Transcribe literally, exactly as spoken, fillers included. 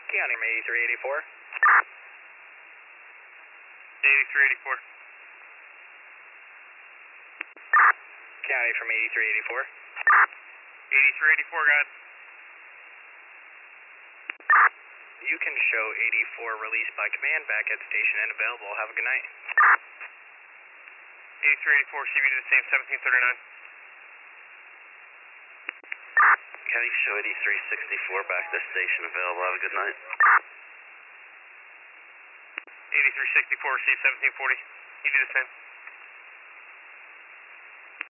County from eighty-three eighty-four. eighty-three eighty-four. County from eighty-three eighty-four. eighty-three eighty-four, got it. You can show eighty-four released by command back at station and available. Have a good night. eighty-three eighty-four, C B to the same, seventeen thirty-nine. County show eighty-three sixty-four back to station available. Have a good night. eighty-three sixty-four, receive seventeen forty. You do the same.